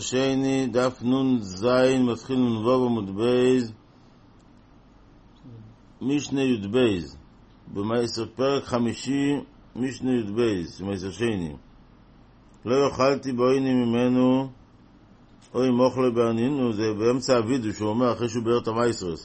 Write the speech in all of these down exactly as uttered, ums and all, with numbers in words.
שני, דף נון זין, מתחיל נובו עמוד בייז, משנה י' בייז, במייסר פרק חמישי, משנה י' בייז, במייסר שני. לא יאכלתי בעיני ממנו, אוי מוכלי בענינו, זה באמצע הוידאו שהוא אומר אחרי שהוא ביאר את המייסרס.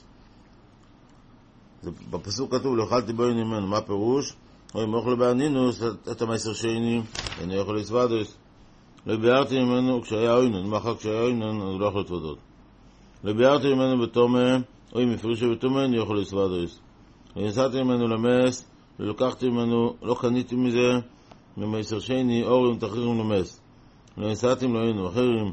בפסוק כתוב, לא יאכלתי בעיני ממנו, מה פירוש? אוי מוכלי בענינו, את המייסר שני, אני יכול לסוודוס. לא ביארתי ממנו כשהיה אוינן, מאחר כשהיה אוינן, אני לא יכול לתוודות. לא ביארתי ממנו בתומה, אוי מפרישו בתומה, אני יכול לסוודוס. לא נסעתי ממנו למס, ולקחתי ממנו, לא קניתי מזה, ממייסר שני, אורים תחרירים למס. לא נסעתי ממנו אחרים.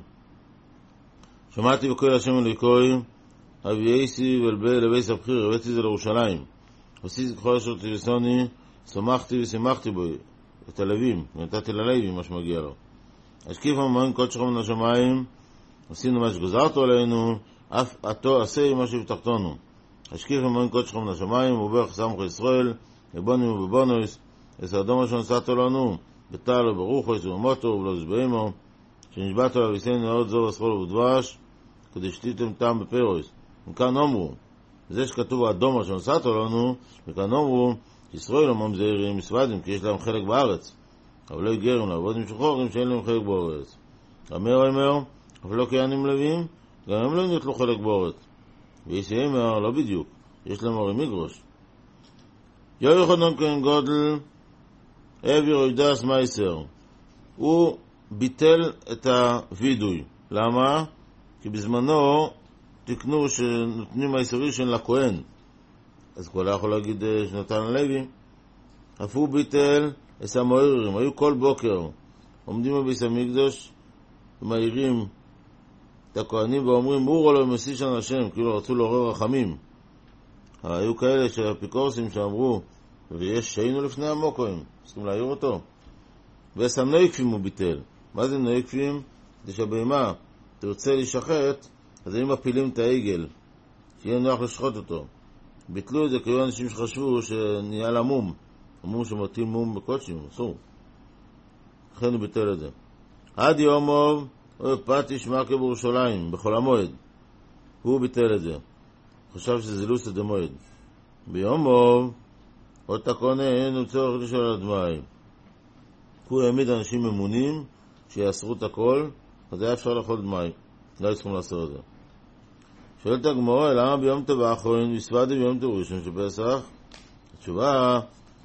שמעתי בקול השם אליקוי, אבייסי ולבי סבחיר, הבאתי זה לירושלים. עשיתי ככל אשר תלסוני, שמחתי ושימחתי בו, את הלווים, ונתתי ללווים מה שמגיע לו. השקיף המאמין קודשך מן השמיים, עשינו מה שגזרתו עלינו, אף עתו עשה מה שהבטחתנו. השקיף המאמין קודשך מן השמיים, וברך סמך ישראל, לבונים ובבונוס, עשר אדום אשר נשאתו לנו, בטל וברוכו, ובמותו ובלוז באמו, שנשבעתו על אביסנו עוד זו וסחול ובדבש, כדי שתיתם טעם בפירוס. וכאן אומרו, זה שכתוב האדום אשר נשאתו לנו, וכאן אומרו, ישראל לא ממזעירים מסוודים, כי יש להם חלק בארץ. אבל לא יגרם לעבוד עם שחורים שאין להם חלק באורץ. אמר אמר, אבל לא כהנים לווים, גם הם לא נטלו חלק באורץ. וישי אמר, לא בדיוק, יש להם הורים מגרוש. יוי חודון כהן גודל, אבי רוידס מייסר. הוא ביטל את הוידוי. למה? כי בזמנו תקנו שנותנים מייסרי של לכהן. אז כל יכול להגיד שנתן לוי. אף הוא ביטל את המוערים, היו כל בוקר עומדים בביס המקדוש ומעירים את הכהנים ואומרים אורו לו מסיש על השם, כאילו רצו לעורר רחמים. היו כאלה שהאפיקורסים שאמרו ויש שהיינו לפני המוקוים, צריכים להעיר אותו. ועשם נויקפים הוא ביטל. מה זה נויקפים? זה שהבהמה תרצה לשחט, אז הם מפילים את העגל שיהיה נוח לשחוט אותו. ביטלו את זה כי היו אנשים שחשבו שנהיה לה מום, אמרו שמטיל מום בקודשים, אסור. לכן הוא ביטל את זה. עד יומוב, או פתי שמקה בירושלים, בחול המועד. הוא ביטל את זה. חשב שזה לוסה דמועד. ביומוב, עוד תקונה אין הוא צורך לשאול על דמיים. הוא העמיד אנשים ממונים שיאסרו את הכל, אז היה אפשר לאכול דמיים. לא צריכים לעשות את זה. שואלת הגמרא, למה ביום טוב האחרון וסוודי ביום טוב ראשון של פסח? התשובה,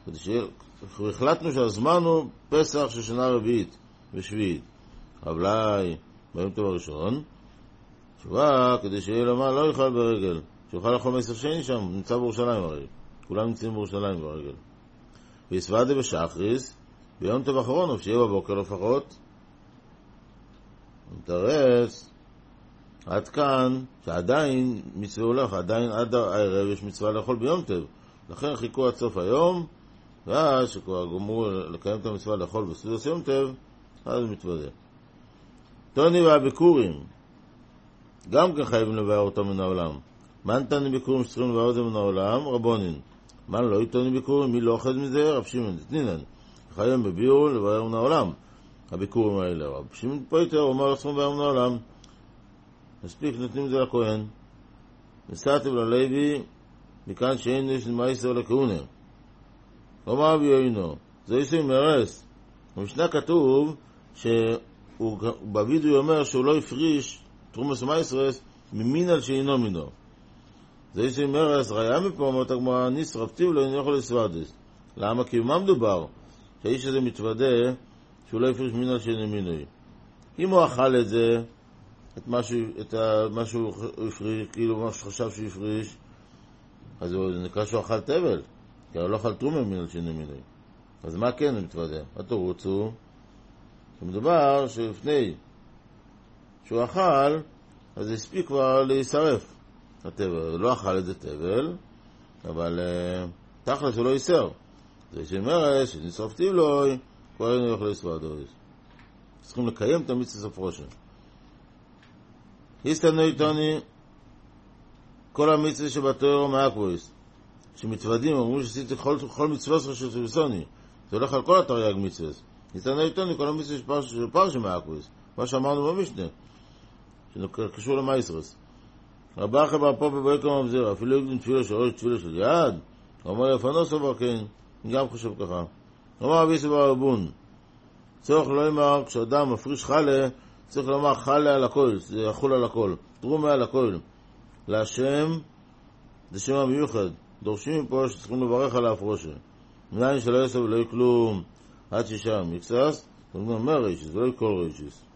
החלטנו שהזמן הוא פסח של שנה רביעית ושביעית. אולי ביום טוב הראשון, תשובה, כדי שיהיה לו מה, לא יאכל ברגל, שיוכל לאכול מייסר שני שם, נמצא בירושלים הרי. כולם נמצאים בירושלים ברגל. וסוודי בשחריס, ביום טוב האחרון, או שיהיה בבוקר לפחות, מתרץ, עד כאן, שעדיין מצווה הולך, עדיין עד הערב יש מצווה לאכול ביום טוב. לכן חיכו עד סוף היום, ואז שכבר גמרו לקיים את המצווה לאכול בסודות יום טוב, אז הוא מתוודה. תוני והביקורים, גם כן חייבים לבאר אותם מן העולם. מה נתני ביקורים שצריכים לבאר אותם מן העולם? רבונין. מה לא יתוני ביקורים? מי לא אוחד מזה? רב שמעון דתנינן. חייבים בביאור לבאר מן העולם. הביקורים האלה. רב שמעון פויטר אומר לעצמו לבאר מן העולם. מספיק נותנים את זה לכהן. נסעתם ללוי, מכאן שאין יש מייסר לכהונה. אומר אבי יוינו, זה יסוי מרס. במשנה כתוב שבווידאו אומר שהוא לא הפריש תרומס מייסרס ממין על שאינו מינו. זה יסוי מרס, ראיה מפה אומרת הגמרא, נשרפתיו לו, אני יכול לסוודס. למה? כי מה מדובר? שהאיש הזה מתוודה שהוא לא הפריש מין על שאינו מינו. אם הוא אכל את זה, את מה שהוא הפריש, כאילו מה שחשב שהוא הפריש, אז הוא נקרא שהוא אכל תבל, כי הוא לא אכל תרומה מן על שני מינוי. אז מה כן הוא מתוודה? התירוץ הוא שמדובר שלפני שהוא אכל, אז הספיק כבר להישרף התבל. הוא לא אכל את זה תבל, אבל uh, תכלס הוא לא ייסר. זה שמרס, שנשרפתי לו, כבר אינו יכול לסוודו. צריכים לקיים את המצווה סוף ראשון. היסטנו איתוני כל המצווה שבתורה מהקבויס שמתוודים, אמרו שעשיתי כל מצווה של סביסוני, זה הולך על כל התרי"ג מצווה. היסטנו איתוני כל המצווה של פרשה מהקבויס, מה שאמרנו במשנה, שקשור למייסרס. רבה חבר פה בבויקם המזיר, אפילו יקדים תפילה של ראש תפילה של יד, אומר לפנו סבר כן, גם חושב ככה. אומר אבי סבר רבון, צריך לא אמר, כשאדם מפריש חלה, צריך לומר חלה על הכל, זה יחול על הכל, תרומה על הכל. להשם, זה שם המיוחד, דורשים פה שצריכים לברך על ההפרושה. מנין שלא יעשה ולא יהיה כלום, עד ששם יקסס, זאת אומרת, מה רישיס? זה לא כל רישיס.